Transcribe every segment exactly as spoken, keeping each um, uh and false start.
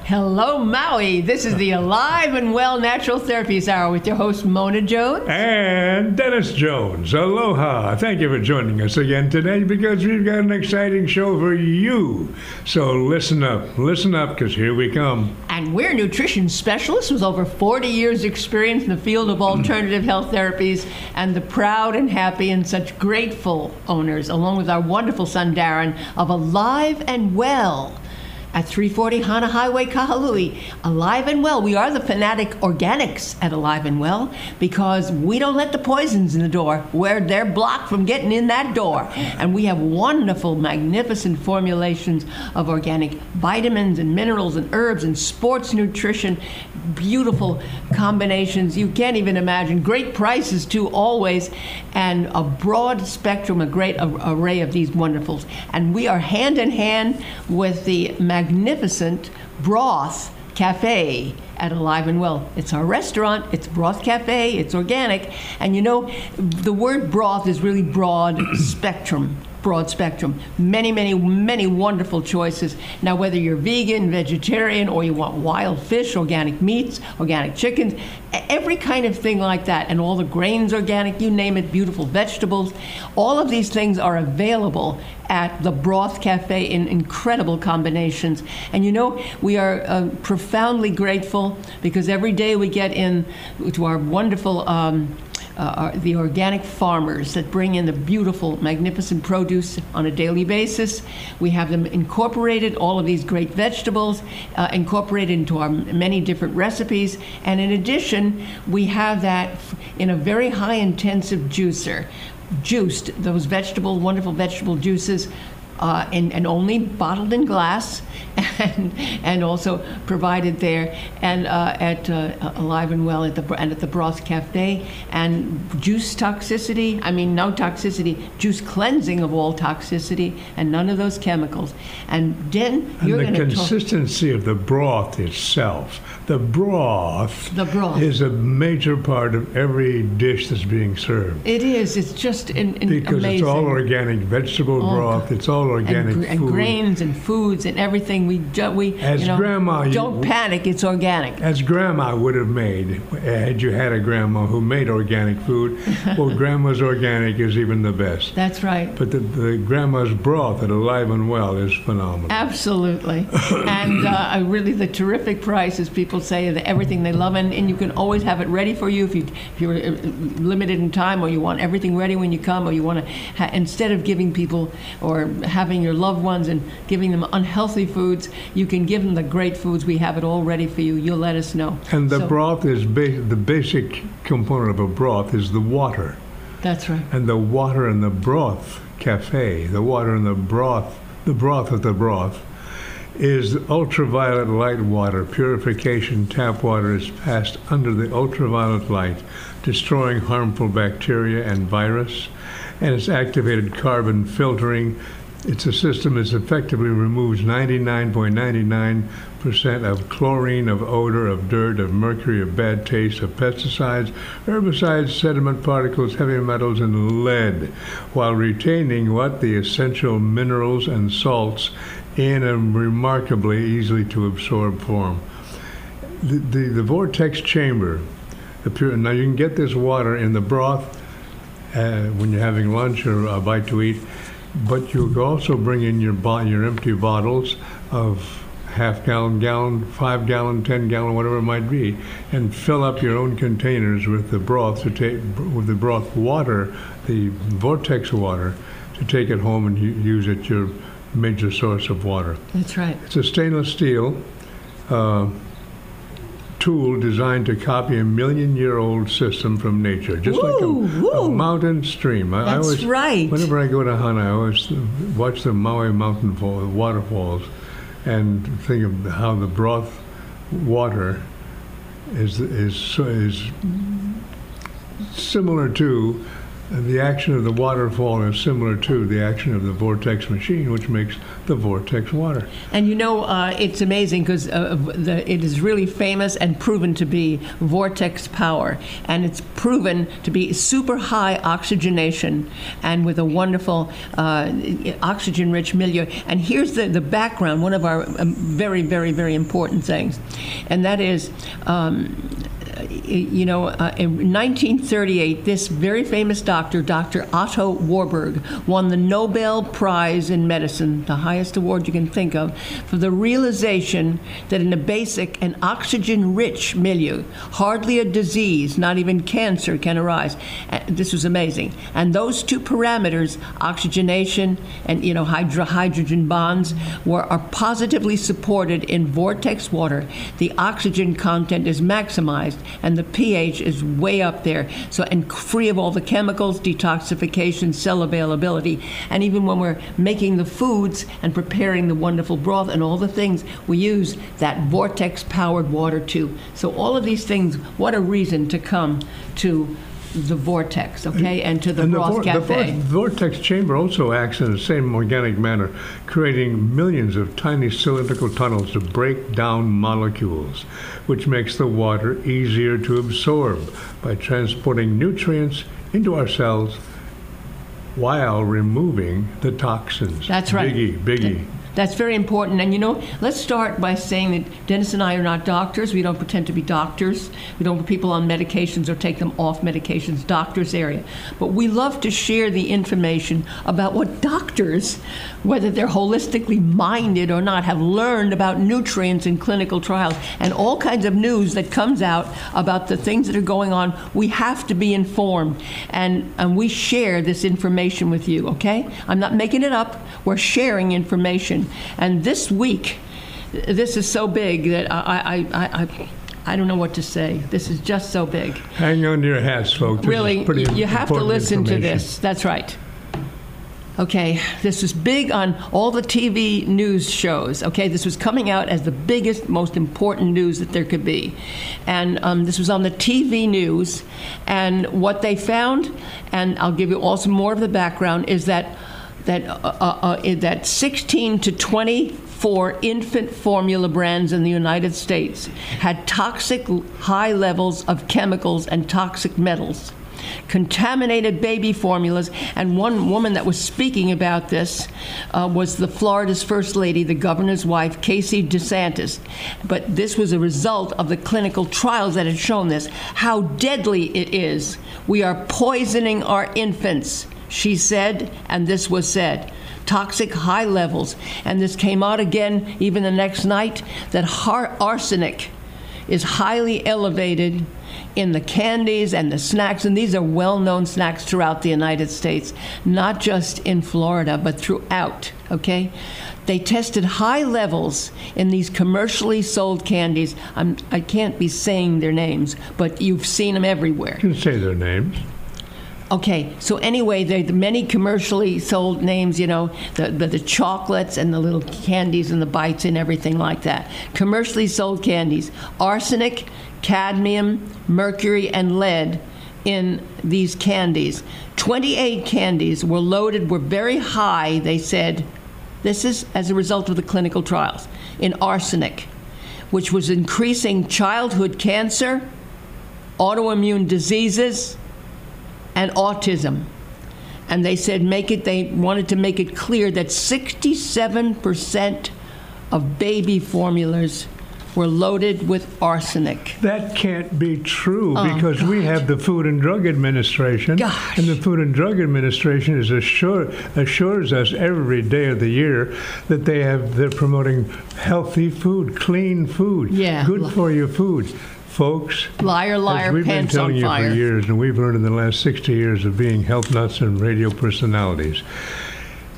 Hello, Maui. This is the Alive and Well Natural Therapies Hour with your host, Mona Jones. And Dennis Jones. Aloha. Thank you for joining us again today because we've got an exciting show for you. So listen up. Listen up because here we come. And we're nutrition specialists with over forty years experience in the field of alternative health therapies and the proud and happy and such grateful owners, along with our wonderful son, Darren, of Alive and Well. At three forty Hana Highway, Kahului. Alive and Well. We are the fanatic organics at Alive and Well because we don't let the poisons in the door where they're blocked from getting in that door. And we have wonderful, magnificent formulations of organic vitamins and minerals and herbs and sports nutrition. Beautiful combinations. You can't even imagine. Great prices, too, always. And a broad spectrum, a great array of these wonderfuls. And we are hand in hand with the magnificent magnificent Broth Cafe at Alive and Well. It's our restaurant, it's Broth Cafe, it's organic, and you know, the word broth is really broad spectrum. Broad spectrum. Many, many, many wonderful choices. Now, whether you're vegan, vegetarian, or you want wild fish, organic meats, organic chickens, every kind of thing like that, and all the grains organic, you name it, beautiful vegetables, all of these things are available at the Broth Cafe in incredible combinations. And you know, we are uh, profoundly grateful because every day we get in to our wonderful um, Uh, the organic farmers that bring in the beautiful, magnificent produce on a daily basis. We have them incorporated, all of these great vegetables, uh, incorporated into our many different recipes. And in addition, we have that in a very high intensive juicer, juiced those vegetable, wonderful vegetable juices, Uh, and, and only bottled in glass, and and also provided there, and uh, at uh, Alive and Well at the and at the Broth Cafe, and juice toxicity. I mean, no toxicity, juice cleansing of all toxicity, and none of those chemicals. And then you're and the going to consistency talk- of the broth itself. The broth, the broth is a major part of every dish that's being served. It is. It's just in, in because amazing. it's all organic vegetable All broth. It's all organic and, food. and grains and foods and everything. We ju- we As you know, grandma, you- don't panic. It's organic. As grandma would have made, had you had a grandma who made organic food, well, grandma's organic is even the best. That's right. But the, the grandma's broth at Alive and Well is phenomenal. Absolutely. And uh, I really, the terrific prices, people say that everything they love, and, and you can always have it ready for you if, you if you're uh, limited in time, or you want everything ready when you come, or you want to, ha- instead of giving people or having your loved ones and giving them unhealthy foods, you can give them the great foods. We have it all ready for you. You'll let us know. And the So- broth is, ba- the basic component of a broth is the water. That's right. And the water in the Broth Cafe, the water in the broth, the broth of the broth, is ultraviolet light water. Purification tap water is passed under the ultraviolet light, destroying harmful bacteria and virus, and it's activated carbon filtering. It's a system that effectively removes ninety-nine point nine nine percent of chlorine, of odor, of dirt, of mercury, of bad taste, of pesticides, herbicides, sediment particles, heavy metals, and lead, while retaining what? The essential minerals and salts in a remarkably easily to absorb form. The, the, the vortex chamber, the pure, now you can get this water in the broth uh, when you're having lunch or a bite to eat, but you can also bring in your, bo- your empty bottles of half gallon, gallon, five gallon, ten gallon, whatever it might be, and fill up your own containers with the broth to take, with the broth water, the vortex water, to take it home and u- use it your major source of water. That's right. It's a stainless steel uh, tool designed to copy a million-year-old system from nature, just Woo, like a, a woo. mountain stream. I, I That's always, right. Whenever I go to Hana, I always watch the Maui mountain fall, waterfalls, and think of how the broth water is is is similar to And the action of the waterfall is similar to the action of the vortex machine, which makes the vortex water. And you know, uh, it's amazing because uh, the, it is really famous and proven to be vortex power. And it's proven to be super high oxygenation and with a wonderful uh, oxygen-rich milieu. And here's the, the background, one of our um, very, very, very important things. And that is, um, you know, uh, in nineteen thirty-eight, this very famous doctor, Doctor Otto Warburg, won the Nobel Prize in Medicine, the highest award you can think of, for the realization that in a basic and oxygen-rich milieu, hardly a disease, not even cancer, can arise. Uh, this was amazing. And those two parameters, oxygenation and, you know, hydro hydrogen bonds, were are positively supported in vortex water. The oxygen content is maximized, and the pH is way up there, so and free of all the chemicals, detoxification, cell availability. And even when we're making the foods and preparing the wonderful broth and all the things, we use that vortex-powered water too. So all of these things, what a reason to come to the vortex, okay, and to the and Broth the, vor- Cafe. The vor- vortex chamber also acts in the same organic manner, creating millions of tiny cylindrical tunnels to break down molecules, which makes the water easier to absorb by transporting nutrients into our cells while removing the toxins. That's right. Biggie, biggie. That's very important. And, you know, let's start by saying that Dennis and I are not doctors. We don't pretend to be doctors. We don't put people on medications or take them off medications, doctors area. But we love to share the information about what doctors, whether they're holistically minded or not, have learned about nutrients in clinical trials and all kinds of news that comes out about the things that are going on. We have to be informed. And, and we share this information with you, okay? I'm not making it up. We're sharing information. And this week, this is so big that I, I, I, I, I don't know what to say. This is just so big. Hang on to your hats, folks. This really, is pretty you have to important listen to information. this. That's right. Okay, this was big on all the T V news shows. Okay, this was coming out as the biggest, most important news that there could be. And um, this was on the T V news. And what they found, and I'll give you also more of the background, is that that uh, uh, uh, that sixteen to twenty-four infant formula brands in the United States had toxic high levels of chemicals and toxic metals, contaminated baby formulas. And one woman that was speaking about this uh, was the Florida's First Lady, the governor's wife, Casey DeSantis. But this was a result of the clinical trials that had shown this, how deadly it is. We are poisoning our infants, she said, and this was said. Toxic high levels. And this came out again even the next night, that har- arsenic is highly elevated in the candies and the snacks, and these are well-known snacks throughout the United States, not just in Florida, but throughout, okay? They tested high levels in these commercially sold candies. I'm, I can't be saying their names, but you've seen them everywhere. You can say their names. Okay, so anyway, there are many commercially sold names, you know, the, the, the chocolates and the little candies and the bites and everything like that. Commercially sold candies. Arsenic, cadmium, mercury, and lead in these candies. twenty-eight candies were loaded, were very high, they said. This is as a result of the clinical trials, in arsenic, which was increasing childhood cancer, autoimmune diseases, and autism. And they said make it, they wanted to make it clear that sixty-seven percent of baby formulas were loaded with arsenic. That can't be true, Oh, because we have the Food and Drug Administration. Gosh. And the Food and Drug Administration is assure, assures us every day of the year that they have, they're promoting healthy food, clean food, Yeah. good for you food. Folks, Liar, liar, as we've been pants telling on you fire. for years, and we've learned in the last sixty years of being health nuts and radio personalities,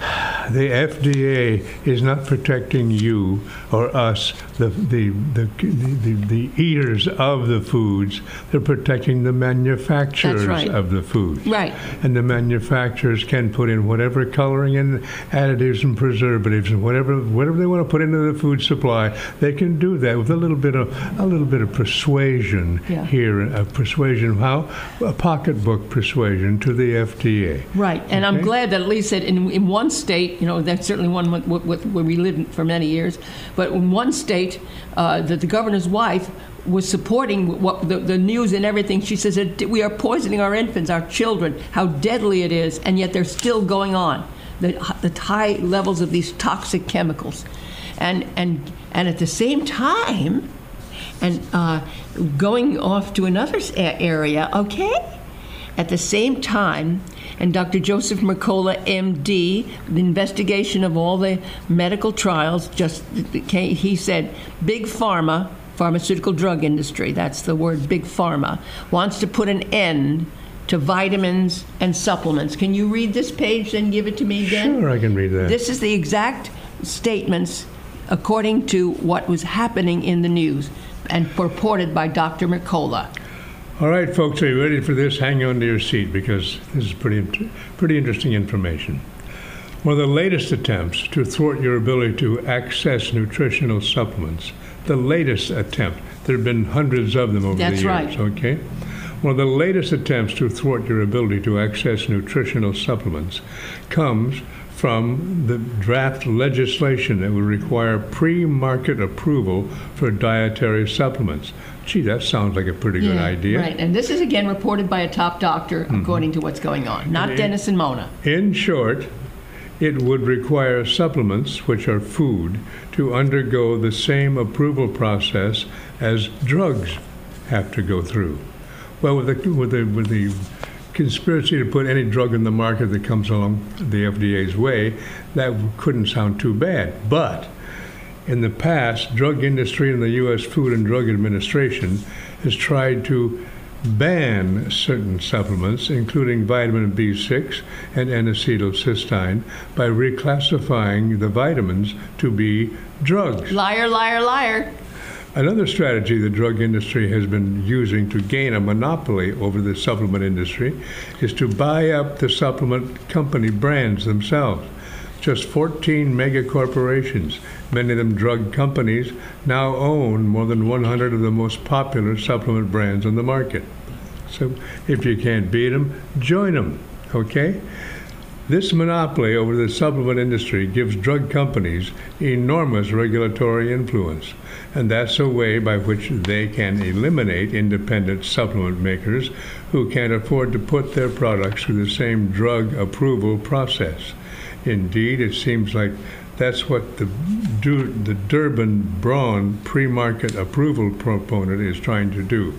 the F D A is not protecting you or us, the the, the the the eaters of the foods. They're protecting the manufacturers That's right. of the foods. Right. And the manufacturers can put in whatever coloring and additives and preservatives and whatever whatever they want to put into the food supply. They can do that with a little bit of a little bit of persuasion Yeah. here, a persuasion. How a pocketbook persuasion to the F D A. Right, and I'm Okay. glad that at least that in, in one state, you know, that's certainly one with, with, with, where we lived for many years, but in one state, uh, that the governor's wife was supporting what the, the news and everything. She says that we are poisoning our infants, our children, how deadly it is, and yet they're still going on, the, the high levels of these toxic chemicals. And, and, and at the same time, and uh, going off to another s- a- area, okay? At the same time, and Doctor Joseph Mercola, M D, the investigation of all the medical trials, just he said, Big Pharma, pharmaceutical drug industry, that's the word, Big Pharma, wants to put an end to vitamins and supplements. Can you read this page and give it to me again? Sure, I can read that. This is the exact statements according to what was happening in the news and purported by Doctor Mercola. All right, folks, are you ready for this? Hang on to your seat because this is pretty, int- pretty interesting information. One of the latest attempts to thwart your ability to access nutritional supplements, the latest attempt, there have been hundreds of them over That's the years, right. okay? One of the latest attempts to thwart your ability to access nutritional supplements comes from the draft legislation that would require pre-market approval for dietary supplements. Gee, that sounds like a pretty good Yeah, idea. Right, and this is again reported by a top doctor according to what's going on, not And it- Dennis and Mona. In short, it would require supplements, which are food, to undergo the same approval process as drugs have to go through. Well, with the, with the, with the conspiracy to put any drug in the market that comes along the F D A's way, that couldn't sound too bad. But in the past, drug industry and the U S Food and Drug Administration has tried to ban certain supplements, including vitamin B six and N-acetylcysteine, by reclassifying the vitamins to be drugs. Liar, liar, liar. Another strategy the drug industry has been using to gain a monopoly over the supplement industry is to buy up the supplement company brands themselves. Just fourteen mega corporations, many of them drug companies, now own more than one hundred of the most popular supplement brands on the market. So if you can't beat them, join them, okay? This monopoly over the supplement industry gives drug companies enormous regulatory influence, and that's a way by which they can eliminate independent supplement makers who can't afford to put their products through the same drug approval process. Indeed, it seems like that's what the, Du- the Durbin-Braun pre-market approval proponent is trying to do.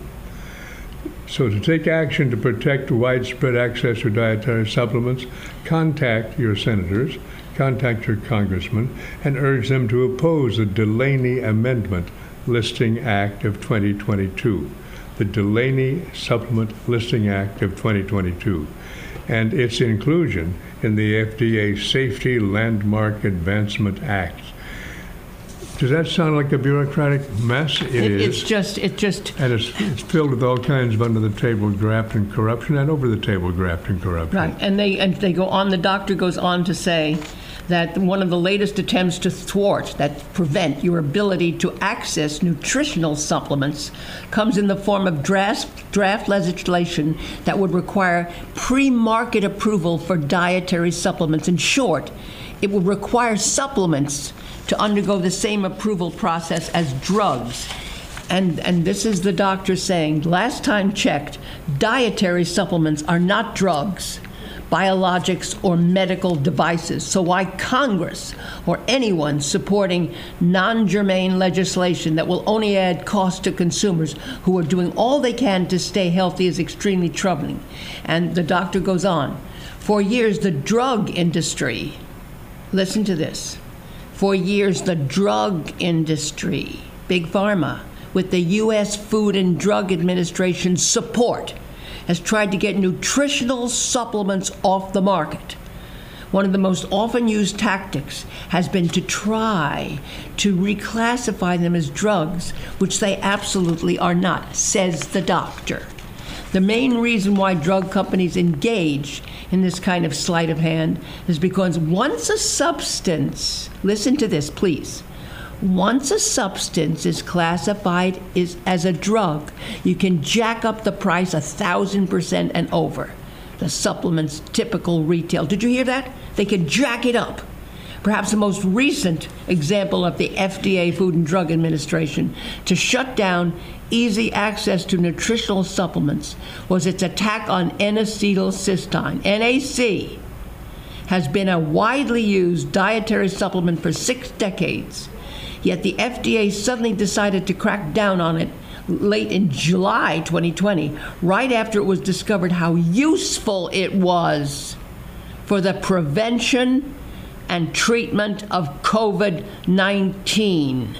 So to take action to protect widespread access to dietary supplements, contact your senators, contact your congressmen, and urge them to oppose the Delaney Amendment Listing Act of twenty twenty-two, the Delaney Supplement Listing Act of twenty twenty-two, and its inclusion in the F D A Safety Landmark Advancement Act. Does that sound like a bureaucratic mess? It It, is. it's just, it just, And it's, it's filled with all kinds of under-the-table graft and corruption and over-the-table graft and corruption. right. And they, and they go on, the doctor goes on to say that one of the latest attempts to thwart, that prevent your ability to access nutritional supplements comes in the form of draft, draft legislation that would require pre-market approval for dietary supplements. In short, it would require supplements to undergo the same approval process as drugs. And, and this is the doctor saying, last time checked, dietary supplements are not drugs, biologics, or medical devices. So why Congress or anyone supporting non-germane legislation that will only add cost to consumers who are doing all they can to stay healthy is extremely troubling. And the doctor goes on, for years the drug industry, listen to this, for years the drug industry, Big Pharma, with the U S Food and Drug Administration's support, has tried to get nutritional supplements off the market. One of the most often used tactics has been to try to reclassify them as drugs, which they absolutely are not, says the doctor. The main reason why drug companies engage in this kind of sleight of hand is because once a substance, listen to this, please. Once a substance is classified is, as a drug, you can jack up the price a thousand percent and over. The supplement's typical retail. Did you hear that? They can jack it up. Perhaps the most recent example of the F D A, Food and Drug Administration, to shut down easy access to nutritional supplements was its attack on N-acetylcysteine. N A C has been a widely used dietary supplement for six decades. Yet the F D A suddenly decided to crack down on it late in July twenty twenty, right after it was discovered how useful it was for the prevention and treatment of COVID nineteen.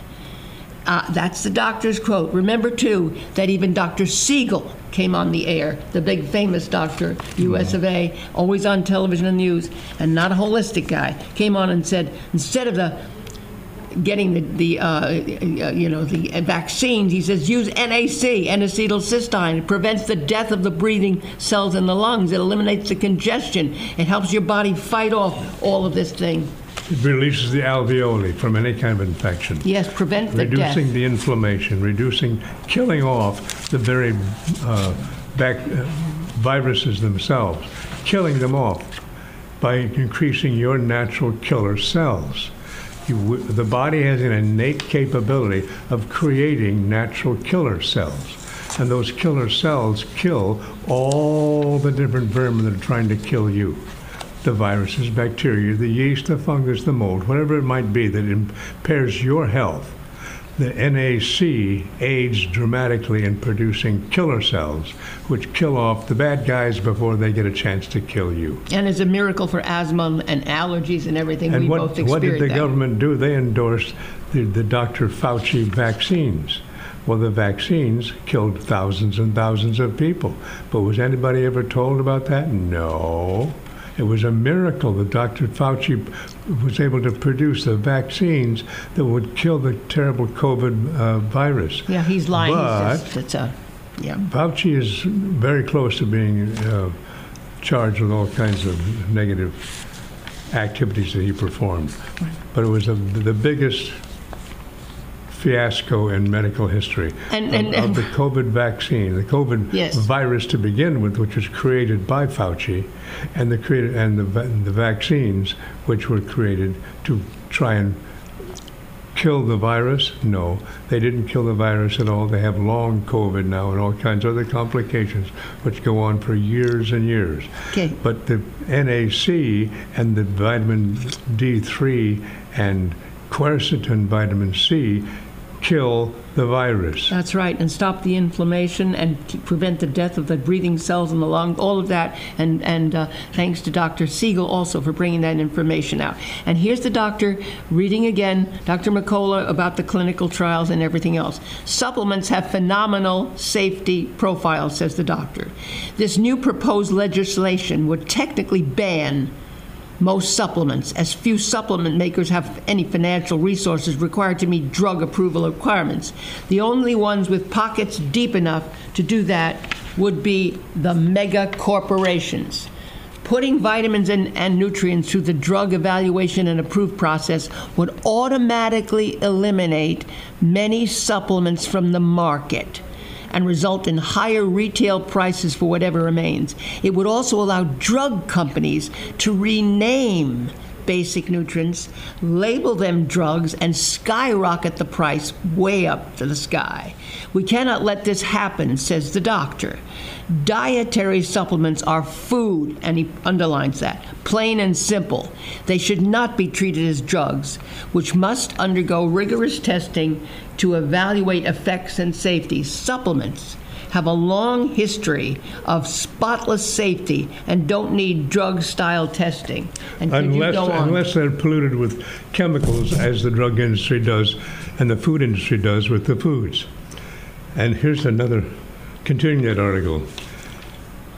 Uh, that's the doctor's quote. Remember, too, that even Doctor Siegel came on the air, the big famous doctor, U S of A, always on television and news, and not a holistic guy, came on and said, instead of the getting the, the uh, you know, the vaccines, he says, use N A C, N-acetylcysteine. It prevents the death of the breathing cells in the lungs. It eliminates the congestion. It helps your body fight off all of this thing. It releases the alveoli from any kind of infection. Yes, prevent the death. Reducing the inflammation, reducing, killing off the very uh, back, uh, viruses themselves, killing them off by increasing your natural killer cells. You, the body has an innate capability of creating natural killer cells. And those killer cells kill all the different vermin that are trying to kill you. The viruses, bacteria, the yeast, the fungus, the mold, whatever it might be that impairs your health. The N A C aids dramatically in producing killer cells, which kill off the bad guys before they get a chance to kill you. And it's a miracle for asthma and allergies and everything. And we what, both experienced what did the that. government do? They endorsed the, the Doctor Fauci vaccines. Well, the vaccines killed thousands and thousands of people. But was anybody ever told about that? No. It was a miracle that Doctor Fauci was able to produce the vaccines that would kill the terrible COVID uh, virus. Yeah, he's lying. But he's just, it's a, yeah. Fauci is very close to being uh, charged with all kinds of negative activities that he performed. Right. But it was a, the biggest fiasco in medical history And- of, and- of and- the COVID vaccine, the COVID Yes. virus to begin with, which was created by Fauci, and the created and the va- the vaccines, which were created to try and kill the virus. No, they didn't kill the virus at all. They have long COVID now and all kinds of other complications, which go on for years and years. Okay. But the N A C and the vitamin D three and quercetin vitamin C kill the virus. That's right, and stop the inflammation and keep, prevent the death of the breathing cells in the lung, all of that. And, and uh, thanks to Doctor Siegel also for bringing that information out. And here's the doctor reading again, Doctor McCullough, about the clinical trials and everything else. Supplements have phenomenal safety profiles, says the doctor. This new proposed legislation would technically ban most supplements, as few supplement makers have any financial resources required to meet drug approval requirements. The only ones with pockets deep enough to do that would be the mega corporations. Putting vitamins and, and nutrients through the drug evaluation and approved process would automatically eliminate many supplements from the market and result in higher retail prices for whatever remains. It would also allow drug companies to rename basic nutrients, label them drugs, and skyrocket the price way up to the sky. We cannot let this happen, says the doctor. Dietary supplements are food, and he underlines that, plain and simple. They should not be treated as drugs, which must undergo rigorous testing to evaluate effects and safety. Supplements have a long history of spotless safety and don't need drug-style testing. And could Unless, you go on? unless they're polluted with chemicals, as the drug industry does and the food industry does with the foods. And here's another, continuing that article.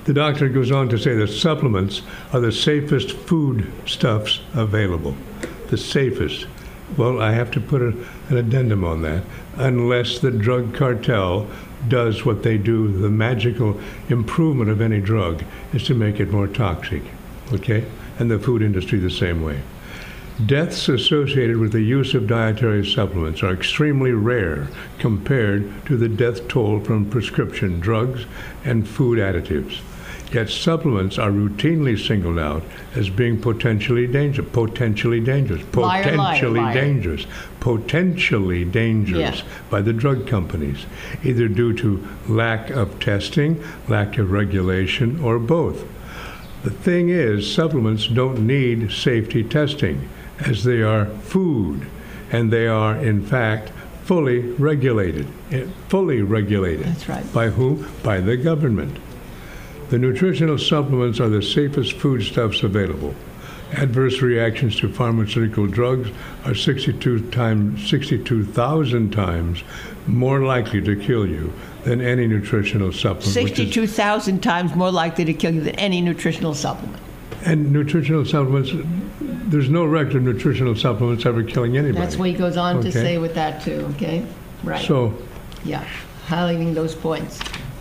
The doctor goes on to say that supplements are the safest foodstuffs available. The safest. Well, I have to put a, an addendum on that. Unless the drug cartel does what they do, the magical improvement of any drug is to make it more toxic. Okay? And the food industry the same way. Deaths associated with the use of dietary supplements are extremely rare compared to the death toll from prescription drugs and food additives. Yet supplements are routinely singled out as being potentially dangerous, potentially dangerous, Liar, potentially liar, liar. dangerous, potentially dangerous Yeah. by the drug companies, either due to lack of testing, lack of regulation, or both. The thing is, supplements don't need safety testing, as they are food, and they are, in fact, fully regulated. eh, Fully regulated. That's right. By whom? By the government. The nutritional supplements are the safest foodstuffs available. Adverse reactions to pharmaceutical drugs are sixty-two times, sixty-two thousand times more likely to kill you than any nutritional supplement. which is- sixty-two thousand times more likely to kill you than any nutritional supplement. And nutritional supplements, there's no record of nutritional supplements ever killing anybody. That's what he goes on to Okay. say with that too, okay? Right. So, Yeah, highlighting those points.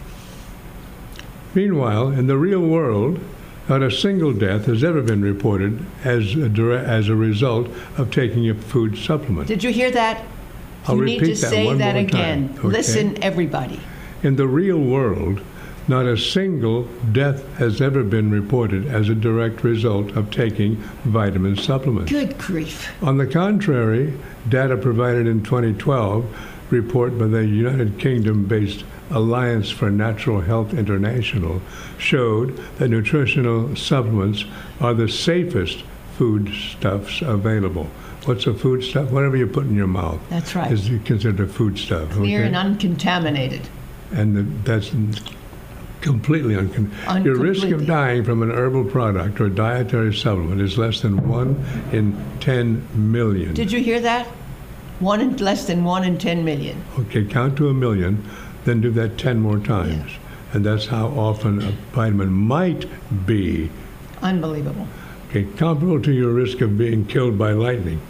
meanwhile, in the real world, not a single death has ever been reported as a, dire- as a result of taking a food supplement. Did you hear that? I'll You need repeat to that say one that more again. time, okay? Listen, everybody. In the real world, not a single death has ever been reported as a direct result of taking vitamin supplements. Good grief. On the contrary, data provided in twenty twelve report by the United Kingdom-based Alliance for Natural Health International showed that nutritional supplements are the safest foodstuffs available. What's a foodstuff? Whatever you put in your mouth That's right. is considered a foodstuff. Clear okay? and uncontaminated. And the, that's completely uncon. Your risk of Uncompletely. dying from an herbal product or dietary supplement is less than one in ten million. Did you hear that? One in less than one in ten million. Okay, count to a million, then do that ten more times. And that's how often a vitamin might be. Unbelievable. Okay, comparable to your risk of being killed by lightning.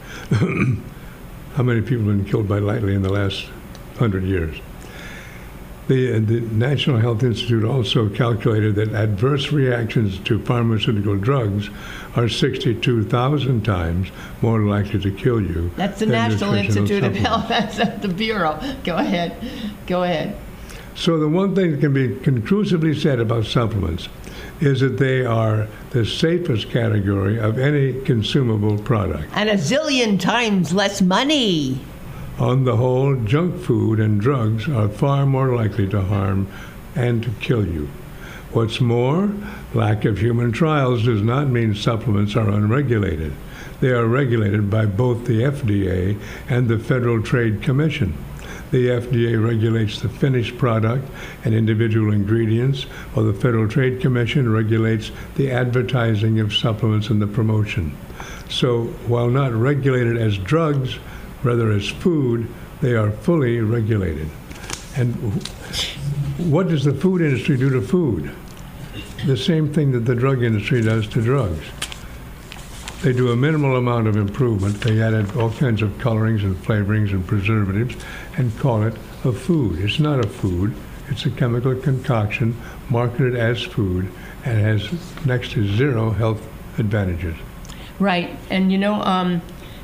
How many people have been killed by lightning in the last hundred years? The, the National Health Institute also calculated that adverse reactions to pharmaceutical drugs are sixty-two thousand times more likely to kill you. That's the than National nutritional Institute of supplements. Health. That's at the Bureau. Go ahead. Go ahead. So the one thing that can be conclusively said about supplements is that they are the safest category of any consumable product. And a zillion times less money. On the whole, junk food and drugs are far more likely to harm and to kill you. What's more, lack of human trials does not mean supplements are unregulated. They are regulated by both the F D A and the Federal Trade Commission. The F D A regulates the finished product and individual ingredients, while the Federal Trade Commission regulates the advertising of supplements and the promotion. So, while not regulated as drugs, rather as food, they are fully regulated. And what does the food industry do to food? The same thing that the drug industry does to drugs. They do a minimal amount of improvement. They added all kinds of colorings and flavorings and preservatives and call it a food. It's not a food. It's a chemical concoction marketed as food and has next to zero health advantages. Right. And you know, um,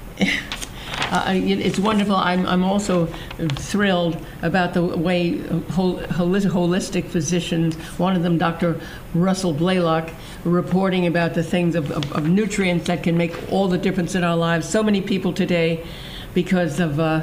Uh, it- it's wonderful. I'm, I'm also thrilled about the way hol- holi- holistic physicians, one of them, Doctor Russell Blaylock, reporting about the things of, of, of nutrients that can make all the difference in our lives. So many people today, because of uh,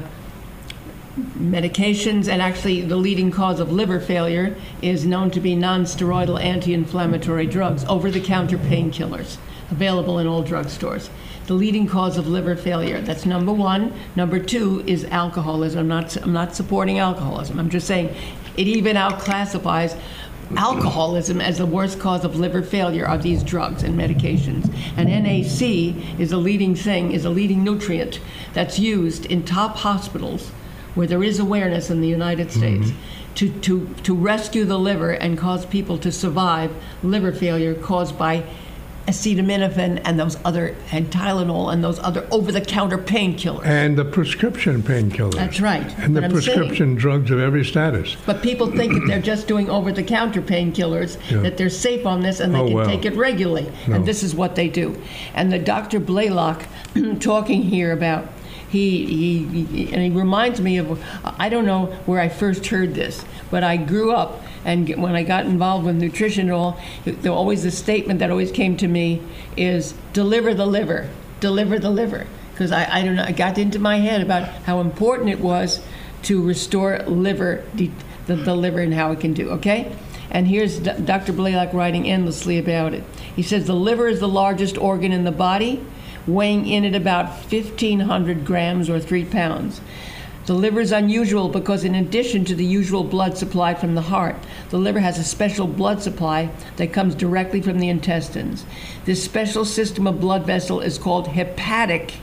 medications, and actually the leading cause of liver failure is known to be non-steroidal anti-inflammatory drugs, over-the-counter painkillers, available in all drugstores. The leading cause of liver failure. That's number one. Number two is alcoholism. I'm not, I'm not supporting alcoholism. I'm just saying it even outclassifies alcoholism as the worst cause of liver failure are these drugs and medications. And N A C is a leading thing, is a leading nutrient that's used in top hospitals where there is awareness in the United States. to, to, to rescue the liver and cause people to survive liver failure caused by acetaminophen and those other, and Tylenol and those other over-the-counter painkillers. And the prescription painkillers. That's right. And the But I'm prescription saying- drugs of every status. But people think if they're just doing over-the-counter painkillers, Yeah. that they're safe on this and they Oh, can well. take it regularly. No. And this is what they do. And the Doctor Blaylock talking here about, he, he, he, and he reminds me of, I don't know where I first heard this, but I grew up, and when I got involved with nutrition and all, there always the statement that always came to me is, deliver the liver, deliver the liver. Because I, I don't know, I got into my head about how important it was to restore liver, de- the, the liver and how it can do, okay? And here's D- Doctor Blaylock writing endlessly about it. He says, the liver is the largest organ in the body, weighing in at about fifteen hundred grams or three pounds. The liver is unusual because in addition to the usual blood supply from the heart, the liver has a special blood supply that comes directly from the intestines. This special system of blood vessel is called hepatic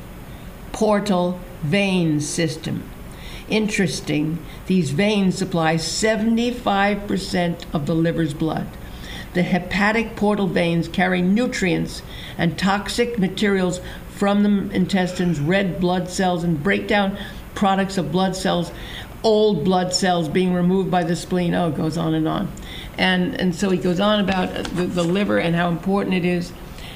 portal vein system. Interesting, these veins supply seventy-five percent of the liver's blood. The hepatic portal veins carry nutrients and toxic materials from the intestines, red blood cells, and break down products of blood cells, old blood cells being removed by the spleen. Oh, it goes on and on. And, and so he goes on about the, the liver and how important it is.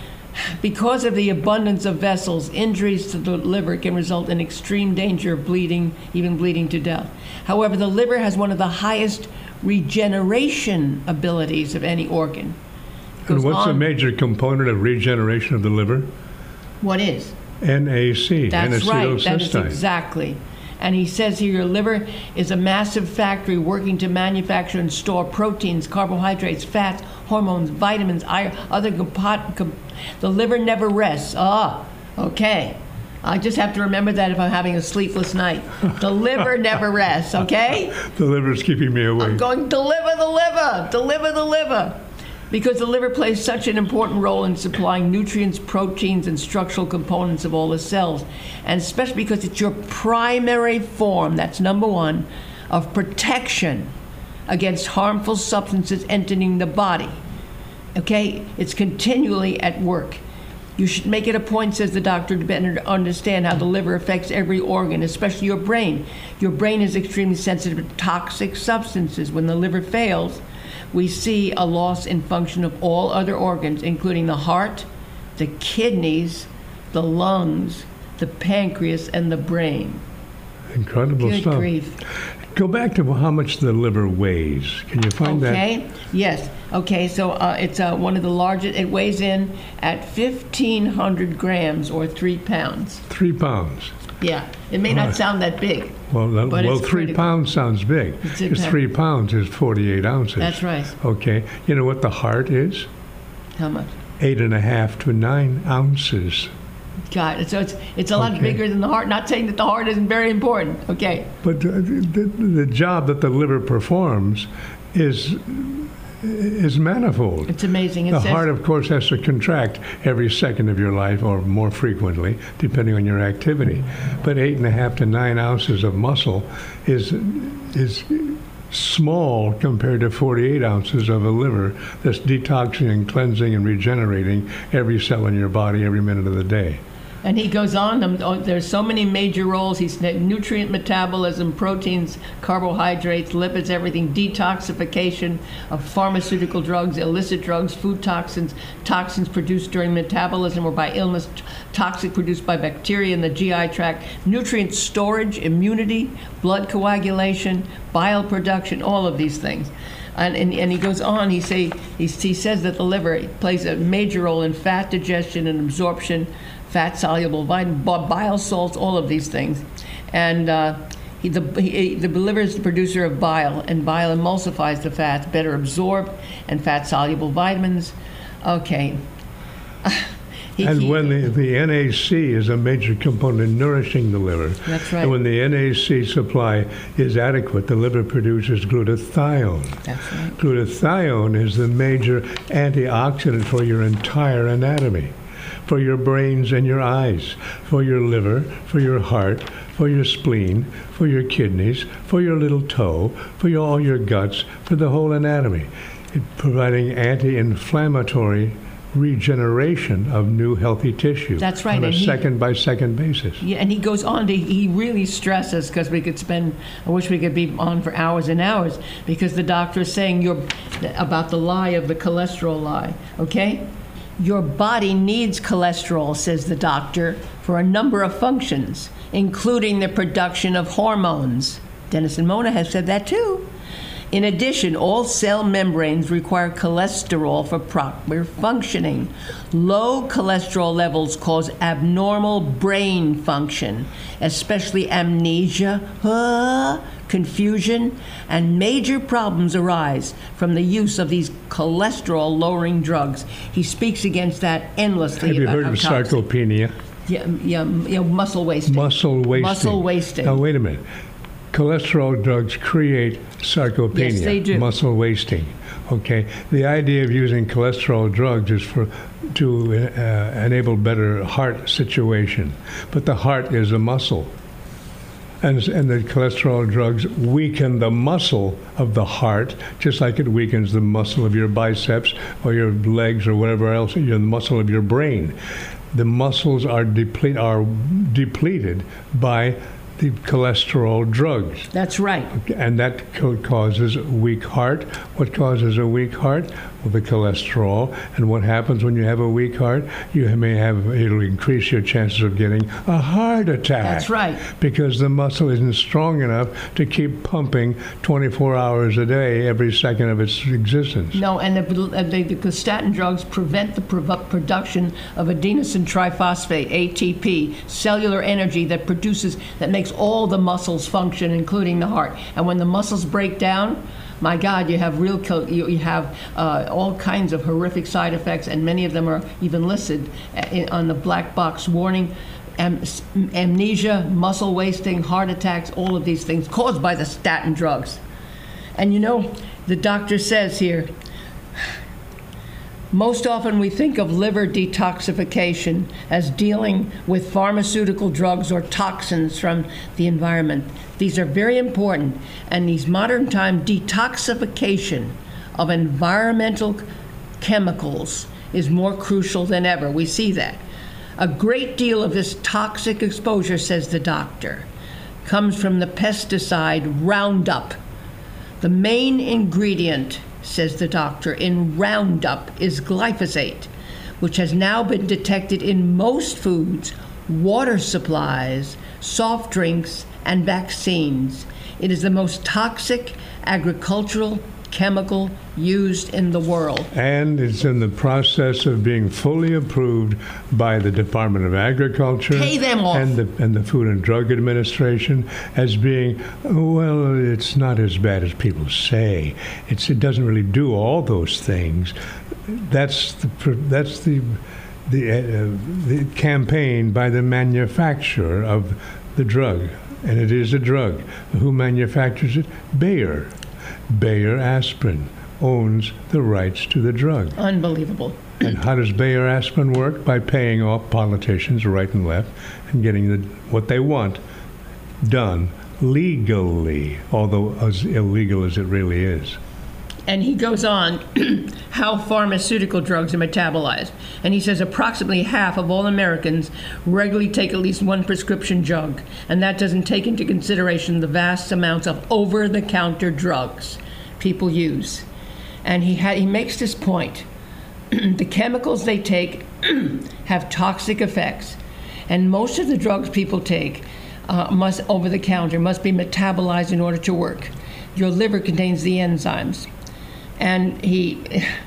Because of the abundance of vessels, injuries to the liver can result in extreme danger of bleeding, even bleeding to death. However, the liver has one of the highest regeneration abilities of any organ. It And goes what's a on- major component of regeneration of the liver? What is? N A C, That's right. That is N-acetylcysteine. exactly. And he says here, your liver is a massive factory working to manufacture and store proteins, carbohydrates, fats, hormones, vitamins, iron, other compo- com- the liver never rests. Ah, okay. I just have to remember that if I'm having a sleepless night. The liver never rests, okay? The liver's keeping me I'm awake. going, deliver the liver, deliver the liver. Because the liver plays such an important role in supplying nutrients, proteins, and structural components of all the cells. And especially because it's your primary form, that's number one, of protection against harmful substances entering the body. Okay? It's continually at work. You should make it a point, says the doctor, to better understand how the liver affects every organ, especially your brain. Your brain is extremely sensitive to toxic substances. When the liver fails, we see a loss in function of all other organs, including the heart, the kidneys, the lungs, the pancreas, and the brain. Incredible Good stuff. grief. Go back to how much the liver weighs. Can you find that? Okay, yes. Okay, so uh, it's uh, one of the largest, it weighs in at fifteen hundred grams or three pounds. Three pounds. Yeah, it may not Right. sound that big. Well, that, But well, it's three critical. pounds sounds big. It's Because a- three pounds is forty-eight ounces. That's right. Okay. You know what the heart is? How much? Eight and a half to nine ounces. God, so it's it's a lot Okay. bigger than the heart. Not saying that the heart isn't very important. Okay. But the, the, the job that the liver performs is is manifold. It's amazing. It The says, heart, of course, has to contract every second of your life, or more frequently, depending on your activity. But eight and a half to nine ounces of muscle is is small compared to forty-eight ounces of a liver that's detoxing and cleansing and regenerating every cell in your body every minute of the day. and he goes on, um, oh, there's so many major roles. He's nutrient metabolism, proteins, carbohydrates, lipids, everything, detoxification of pharmaceutical drugs, illicit drugs, food toxins, toxins produced during metabolism or by illness, t- toxic produced by bacteria in the G I tract, nutrient storage, immunity, blood coagulation, bile production, all of these things. And, and, and he goes on, he, say, he, he says that the liver plays a major role in fat digestion and absorption, fat-soluble vitamin, bile salts, all of these things. And uh, he, the, he, the liver is the producer of bile, and bile emulsifies the fats, better absorbed, and fat-soluble vitamins. Okay. He- And he- when the, the N A C is a major component in nourishing the liver. That's right. And when the N A C supply is adequate, the liver produces glutathione. That's right. Glutathione is the major antioxidant for your entire anatomy. for your brains and your eyes, for your liver, for your heart, for your spleen, for your kidneys, for your little toe, for your, all your guts, for the whole anatomy, it, providing anti-inflammatory regeneration of new healthy tissue. That's right. On a and he, second by second basis. Yeah, and he goes on to, he really stresses, because we could spend, I wish we could be on for hours and hours, because the doctor is saying you're, about the lie of the cholesterol lie, okay? Your body needs cholesterol, says the doctor, for a number of functions, including the production of hormones. Dennis and Mona have said that too. In addition, all cell membranes require cholesterol for proper functioning. Low cholesterol levels cause abnormal brain function, especially amnesia, uh, confusion, and major problems arise from the use of these cholesterol-lowering drugs. He speaks against that endlessly. Have you about heard of how toxic- sarcopenia? Yeah, yeah, yeah, muscle wasting. Muscle wasting. Muscle wasting. Now, wait a minute. Cholesterol drugs create sarcopenia, Yes, they do. muscle wasting. Okay, the idea of using cholesterol drugs is for to uh, enable better heart situation, but the heart is a muscle, and and the cholesterol drugs weaken the muscle of the heart, just like it weakens the muscle of your biceps or your legs or whatever else, your muscle of your brain. The muscles are deplete are depleted by the cholesterol drugs. That's right. And that co- causes a weak heart. What causes a weak heart? Well, the cholesterol. And what happens when you have a weak heart? You may have, it'll increase your chances of getting a heart attack. That's right. Because the muscle isn't strong enough to keep pumping twenty-four hours a day, every second of its existence. No, and the, the, the statin drugs prevent the prov- production of adenosine triphosphate, A T P, cellular energy that produces, that makes all the muscles function, including the heart. And when the muscles break down, my God, you have real, you, you have uh, all kinds of horrific side effects, and many of them are even listed in, on the black box warning. Am, amnesia, muscle wasting, heart attacks, all of these things caused by the statin drugs. And you know, the doctor says here, most often we think of liver detoxification as dealing with pharmaceutical drugs or toxins from the environment. These are very important, and these modern time detoxification of environmental chemicals is more crucial than ever. We see that. A great deal of this toxic exposure, says the doctor, comes from the pesticide Roundup. The main ingredient, says the doctor, in Roundup is glyphosate, which has now been detected in most foods, water supplies, soft drinks, and vaccines. It is the most toxic agricultural chemical used in the world. And it's in the process of being fully approved by the Department of Agriculture. Pay them off. And the, and the Food and Drug Administration as being, well, it's not as bad as people say. It's, it doesn't really do all those things. That's the, that's the, the, uh, the campaign by the manufacturer of the drug. And it is a drug. Who manufactures it? Bayer. Bayer Aspirin owns the rights to the drug. Unbelievable. And how does Bayer Aspirin work? By paying off politicians right and left and getting the, what they want done legally, although as illegal as it really is. And he goes on how pharmaceutical drugs are metabolized. And he says approximately half of all Americans regularly take at least one prescription drug. And that doesn't take into consideration the vast amounts of over-the-counter drugs people use. And he, ha- he makes this point. The chemicals they take have toxic effects. And most of the drugs people take uh, must over-the-counter must be metabolized in order to work. Your liver contains the enzymes. And he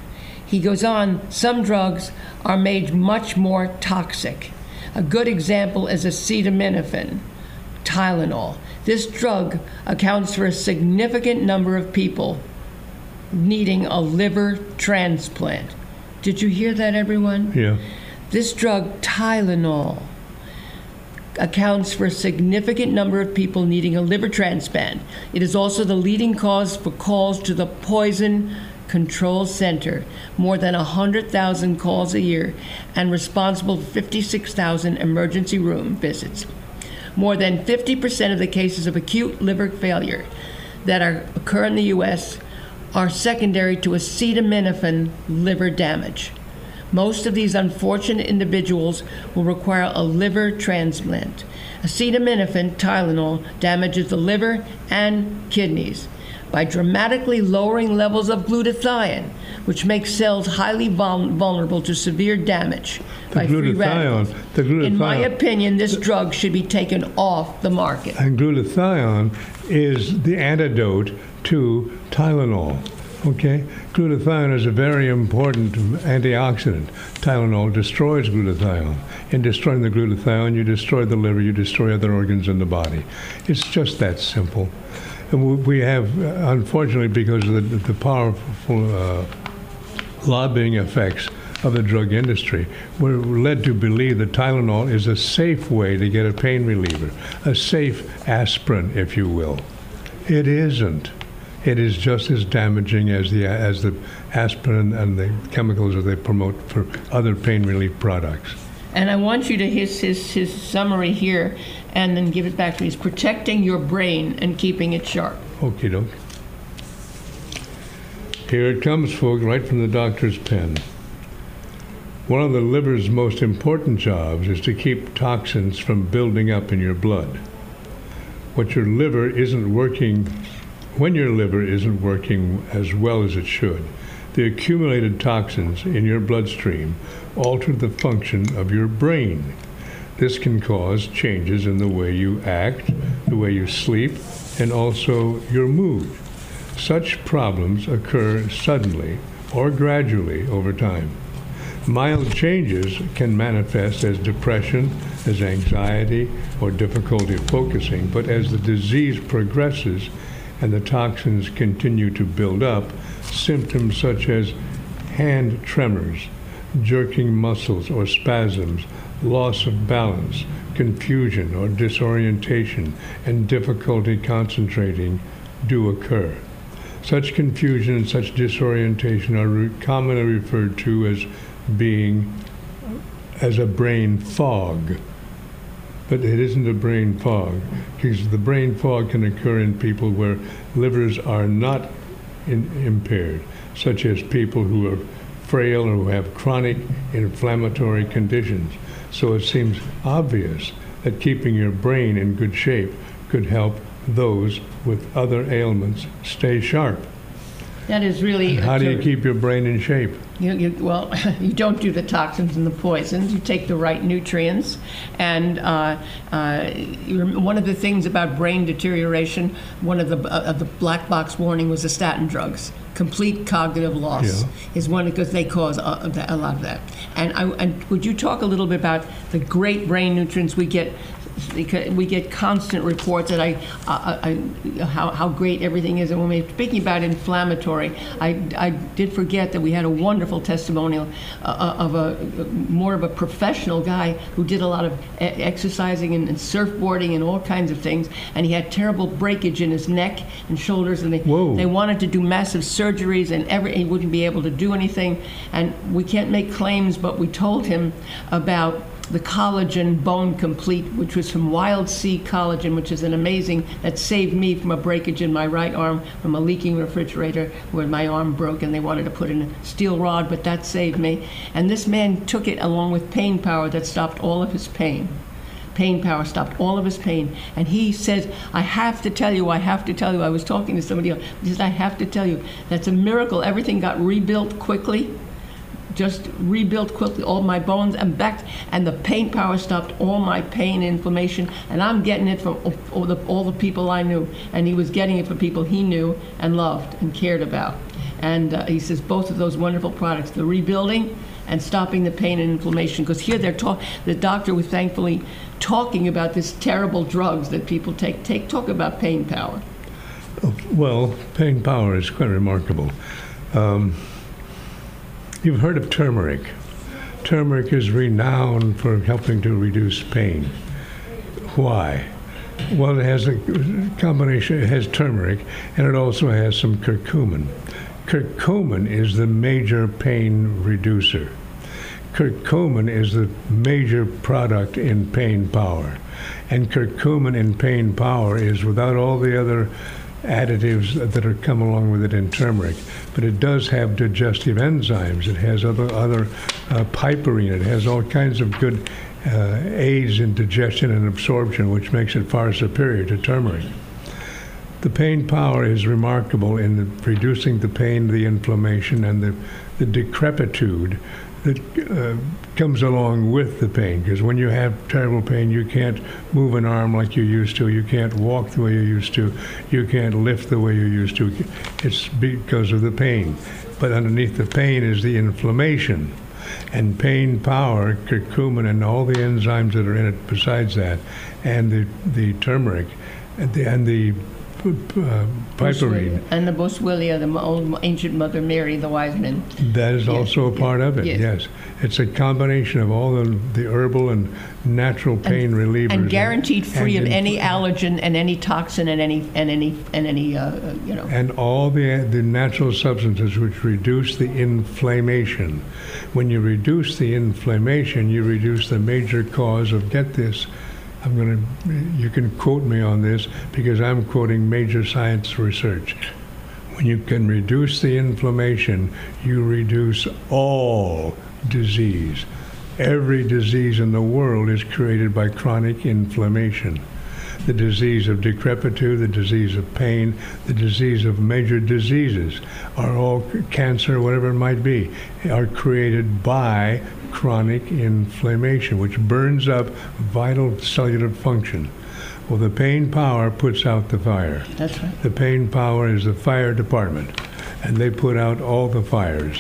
he goes on, some drugs are made much more toxic. A good example is acetaminophen, Tylenol. This drug accounts for a significant number of people needing a liver transplant. Did you hear that, everyone? Yeah. This drug, Tylenol, accounts for a significant number of people needing a liver transplant. It is also the leading cause for calls to the poison control center, more than one hundred thousand calls a year, and responsible for fifty-six thousand emergency room visits. More than fifty percent of the cases of acute liver failure that are, occur in the U S are secondary to acetaminophen liver damage. Most of these unfortunate individuals will require a liver transplant. Acetaminophen, Tylenol, damages the liver and kidneys by dramatically lowering levels of glutathione, which makes cells highly vul- vulnerable to severe damage The by free glutathione, radicals. the glutathione. In my opinion, this drug should be taken off the market. And glutathione is the antidote to Tylenol. Okay? Glutathione is a very important antioxidant. Tylenol destroys glutathione. In destroying the glutathione, you destroy the liver, you destroy other organs in the body. It's just that simple. And we have, unfortunately, because of the, the powerful uh, lobbying effects of the drug industry, we're led to believe that Tylenol is a safe way to get a pain reliever, a safe aspirin, if you will. It isn't. It is just as damaging as the as the aspirin and the chemicals that they promote for other pain relief products. And I want you to his his his summary here, and then give it back to me. It's protecting your brain and keeping it sharp. Okie doke. Here it comes, folks, right from the doctor's pen. One of the liver's most important jobs is to keep toxins from building up in your blood. What your liver isn't working, when your liver isn't working as well as it should, the accumulated toxins in your bloodstream alter the function of your brain. This can cause changes in the way you act, the way you sleep, and also your mood. Such problems occur suddenly or gradually over time. Mild changes can manifest as depression, as anxiety, or difficulty focusing, but as the disease progresses and the toxins continue to build up, symptoms such as hand tremors, jerking muscles or spasms, loss of balance, confusion or disorientation, and difficulty concentrating do occur. Such confusion and such disorientation are re- commonly referred to as being as a brain fog. But it isn't a brain fog, because the brain fog can occur in people where livers are not in, impaired, such as people who are frail or who have chronic inflammatory conditions. So it seems obvious that keeping your brain in good shape could help those with other ailments stay sharp. That is really. And how do you keep your brain in shape? You, you, well, you don't do the toxins and the poisons. You take the right nutrients. And uh, uh, you're, one of the things about brain deterioration, one of the uh, the black box warning was the statin drugs. Complete cognitive loss Yeah. is one, because they cause a, a lot of that. And, I, and would you talk a little bit about the great brain nutrients we get? Because we get constant reports that I, I, I how, how great everything is. And when we're speaking about inflammatory, I, I did forget that we had a wonderful testimonial uh, of a more of a professional guy who did a lot of e- exercising and, and surfboarding and all kinds of things. And he had terrible breakage in his neck and shoulders, and they Whoa. they wanted to do massive surgeries, and every, he wouldn't be able to do anything. And we can't make claims, but we told him about the collagen Bone Complete, which was from Wild Sea Collagen, which is an amazing, that saved me from a breakage in my right arm from a leaking refrigerator where my arm broke and they wanted to put in a steel rod, but that saved me. And this man took it along with Pain Power that stopped all of his pain. Pain Power stopped all of his pain. And he says, I have to tell you, I have to tell you, I was talking to somebody else, he says, I have to tell you, that's a miracle. Everything got rebuilt quickly. Just rebuilt quickly, all my bones and back, and the Pain Power stopped all my pain and inflammation, and I'm getting it from all the, all the people I knew, and he was getting it from people he knew and loved and cared about. And uh, he says both of those wonderful products, the rebuilding and stopping the pain and inflammation, because here they're talk. The doctor was thankfully talking about this terrible drugs that people take. Take talk about Pain Power. Well, Pain Power is quite remarkable. Um, You've heard of turmeric. Turmeric is renowned for helping to reduce pain. Why? Well, it has a combination, it has turmeric, and it also has some curcumin. Curcumin is the major pain reducer. Curcumin is the major product in Pain Power. And curcumin in Pain Power is without all the other additives that are come along with it in turmeric, but it does have digestive enzymes. It has other other uh, piperine. It has all kinds of good uh, aids in digestion and absorption, which makes it far superior to turmeric. The Pain Power is remarkable in the reducing the pain, the inflammation, and the, the decrepitude that uh, comes along with the pain. Because when you have terrible pain, you can't move an arm like you used to. You can't walk the way you used to. You can't lift the way you used to. It's because of the pain. But underneath the pain is the inflammation. And Pain Power, curcumin, and all the enzymes that are in it besides that, and the, the turmeric, and the, and the Uh, piperine. And the Boswellia, the old ancient Mother Mary, the wise men. That is yes, also a part yes, of it, yes. yes. It's a combination of all the, the herbal and natural pain and, relievers. And guaranteed free and of in, any allergen and any toxin and any, and any, and any uh, you know. And all the, the natural substances which reduce the inflammation. When you reduce the inflammation, you reduce the major cause of, get this, I'm going to, you can quote me on this because I'm quoting major science research. When you can reduce the inflammation, you reduce all disease. Every disease in the world is created by chronic inflammation. The disease of decrepitude, the disease of pain, the disease of major diseases are all, cancer, whatever it might be, are created by chronic inflammation, which burns up vital cellular function. Well, the Pain Power puts out the fire. That's right. The Pain Power is the fire department, and they put out all the fires.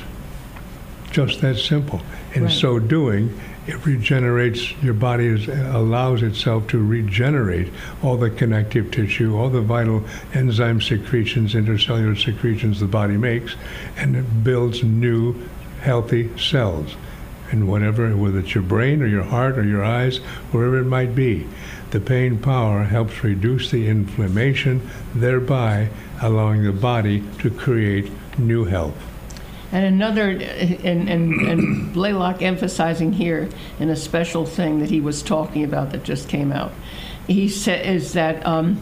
Just that simple. In Right. so doing, it regenerates, your body is, allows itself to regenerate all the connective tissue, all the vital enzyme secretions, intercellular secretions the body makes, and it builds new, healthy cells. And whatever, whether it's your brain or your heart or your eyes, wherever it might be, the Pain Power helps reduce the inflammation, thereby allowing the body to create new health. And another, and, and, and Blaylock emphasizing here in a special thing that he was talking about that just came out, he said is that um,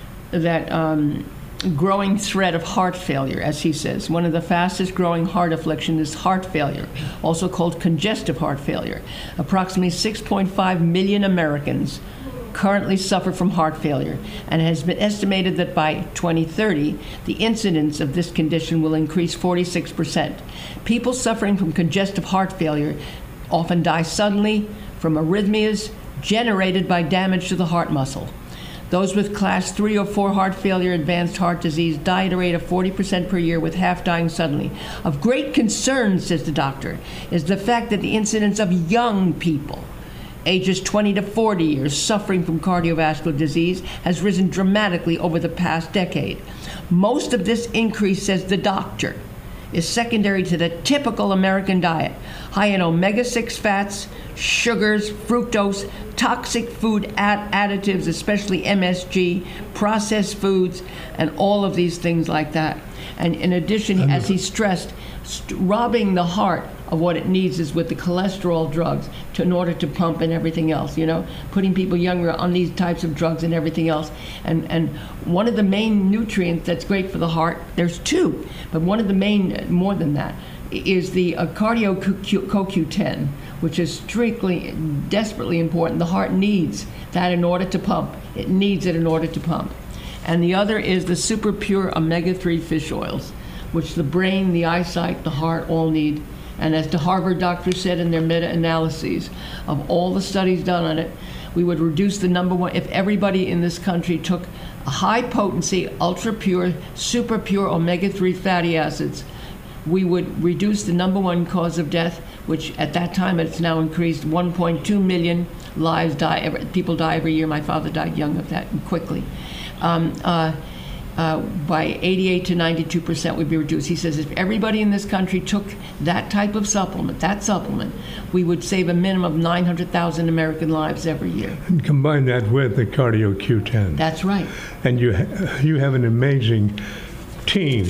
that um, growing threat of heart failure, as he says. One of the fastest growing heart afflictions is heart failure, also called congestive heart failure. Approximately six point five million Americans currently suffer from heart failure, and it has been estimated that by twenty thirty, the incidence of this condition will increase forty-six percent. People suffering from congestive heart failure often die suddenly from arrhythmias generated by damage to the heart muscle. Those with class three or four heart failure, advanced heart disease, die at a rate of forty percent per year, with half dying suddenly. Of great concern, says the doctor, is the fact that the incidence of young people, ages twenty to forty years, suffering from cardiovascular disease has risen dramatically over the past decade. Most of this increase, says the doctor, is secondary to the typical American diet, high in omega six fats, sugars, fructose, toxic food add additives, especially M S G, processed foods, and all of these things like that. And in addition, as he stressed, st- robbing the heart of what it needs is with the cholesterol drugs to, in order to pump and everything else, you know, putting people younger on these types of drugs and everything else. And, and one of the main nutrients that's great for the heart, there's two, but one of the main, more than that, is the uh, cardio C O Q ten, which is strictly, desperately important. The heart needs that in order to pump. It needs it in order to pump. And the other is the super pure omega three fish oils, which the brain, the eyesight, the heart all need. And as the Harvard doctors said in their meta-analyses of all the studies done on it, we would reduce the number one, if everybody in this country took a high potency, ultra pure, super pure omega three fatty acids, we would reduce the number one cause of death, which at that time it's now increased. one point two million lives die, every, people die every year. My father died young of that and quickly. Um, uh, uh, by eighty-eight to ninety-two percent would be reduced. He says if everybody in this country took that type of supplement, that supplement, we would save a minimum of nine hundred thousand American lives every year. And combine that with the Cardio Q ten. That's right. And you, ha- you have an amazing team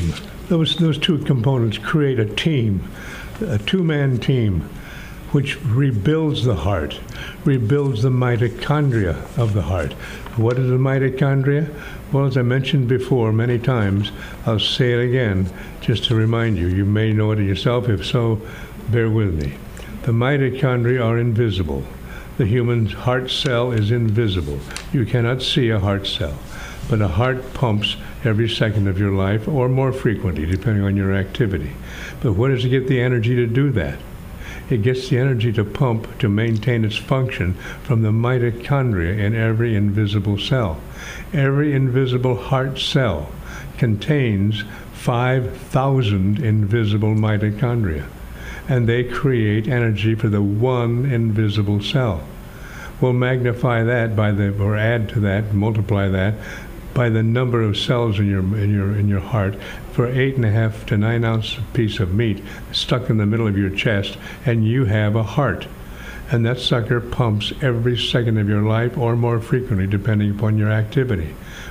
those those two components create a team, a two-man team, which rebuilds the heart, rebuilds the mitochondria of the heart. What is a mitochondria? Well, as I mentioned before many times, I'll say it again just to remind you. You may know it yourself. If so, bear with me. The mitochondria are invisible. The human heart cell is invisible. You cannot see a heart cell, but a heart pumps every second of your life, or more frequently, depending on your activity. But where does it get the energy to do that? It gets the energy to pump, to maintain its function, from the mitochondria in every invisible cell. Every invisible heart cell contains five thousand invisible mitochondria, and they create energy for the one invisible cell. We'll magnify that by the, or add to that, multiply that by the number of cells in your in your in your heart for eight and a half to nine ounce piece of meat stuck in the middle of your chest, and you have a heart. And that sucker pumps every second of your life, or more frequently, depending upon your activity.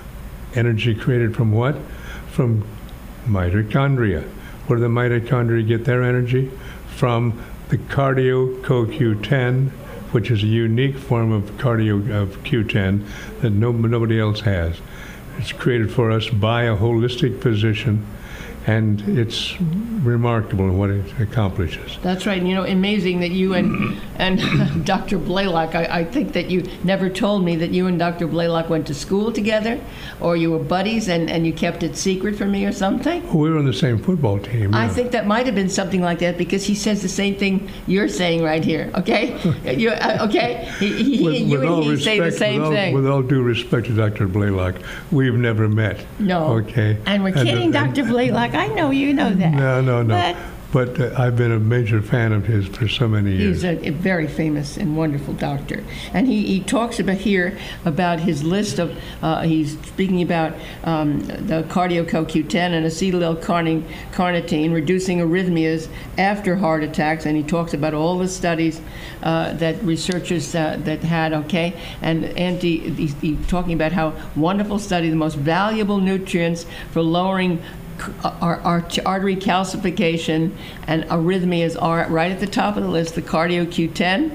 Energy created from what? From mitochondria. Where do the mitochondria get their energy? From the cardio C O Q ten, which is a unique form of cardio of Q ten that no, nobody else has. It's created for us by a holistic physician, and it's remarkable in what it accomplishes. That's right. And, you know, amazing that you and and Doctor Blaylock, I, I think that you never told me that you and Doctor Blaylock went to school together, or you were buddies and, and you kept it secret from me or something. We were on the same football team. I yeah. think that might have been something like that, because he says the same thing you're saying right here, okay? you uh, okay? He, he, with, you with and he respect, say the same with all, thing. With all due respect to Doctor Blaylock, we've never met. No. Okay. And we're kidding, and, Doctor Blaylock. I know you know that. No, no, no. But But uh, I've been a major fan of his for so many years. he's a, a very famous and wonderful doctor. And he, he talks about here about his list of, uh, he's speaking about um, the cardio C O Q ten and acetyl-L-carnitine reducing arrhythmias after heart attacks. And he talks about all the studies uh, that researchers uh, that had, okay? And Andy, he's, he's talking about how wonderful study, the most valuable nutrients for lowering Our, our artery calcification and arrhythmias are right at the top of the list: the cardio Q ten,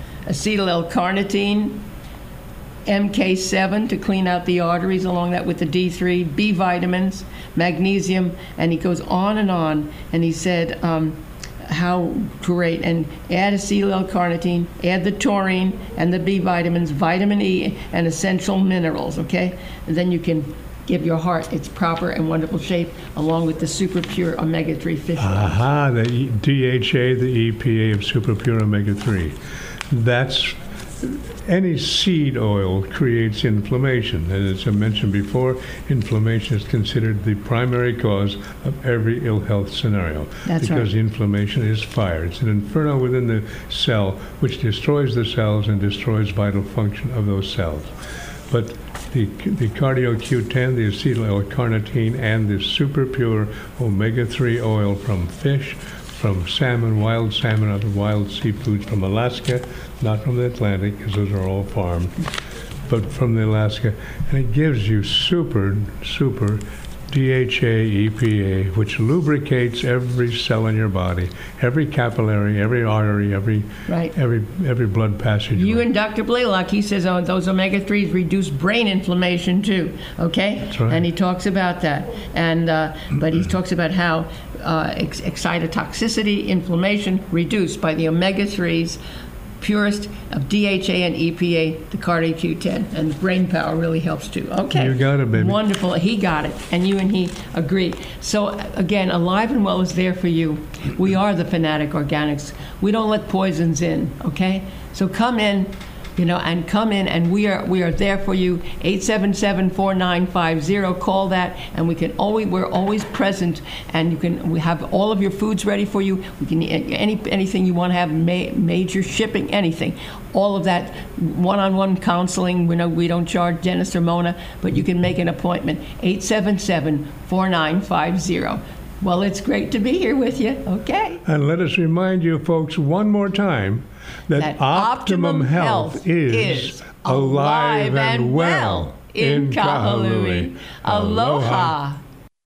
acetyl-L-carnitine, M K seven to clean out the arteries, along that with the D three, B vitamins, magnesium, and he goes on and on. And he said um, how great, and add acetyl-L-carnitine, add the taurine and the B vitamins, vitamin E, and essential minerals, okay? And then you can give your heart its proper and wonderful shape, along with the super pure omega three fish oil. Aha, the e- D H A, the E P A of super pure omega three. That's, any seed oil creates inflammation. And as I mentioned before, inflammation is considered the primary cause of every ill health scenario. That's because right. inflammation is fire. It's an inferno within the cell which destroys the cells and destroys vital function of those cells. But the, the cardio Q ten, the acetyl-L-carnitine, and the super pure omega three oil from fish, from salmon, wild salmon, other wild seafoods from Alaska, not from the Atlantic, because those are all farmed, but from the Alaska. And it gives you super, super D H A, E P A, which lubricates every cell in your body, every capillary, every artery, every Right. every every blood passage. You and Doctor Blaylock, he says, oh, those omega threes reduce brain inflammation too, okay? That's right. And he talks about that. And uh, but he talks about how uh, ex- excitotoxicity, inflammation reduced by the omega threes, purest of D H A and E P A, the cardio Q ten, and the brain power really helps too. Okay. You got it, baby. Wonderful. He got it, and you and he agree. So again, Alive and Well is there for you. We are the Fanatic Organics. We don't let poisons in, okay? So come in, you know, and come in, and we are we are there for you. eight seven seven, four nine five zero. Call that, and we can always we're always present, and you can we have all of your foods ready for you. We can any anything you want to have, ma- major shipping, anything. All of that one-on-one counseling. We know we don't charge Dennis or Mona, but you can make an appointment. eight seven seven, four nine five zero. Well, it's great to be here with you. Okay. And let us remind you, folks, one more time that, That Optimum, Optimum Health, Health is, is alive alive and and well well in in Kahului. Kahului. Aloha.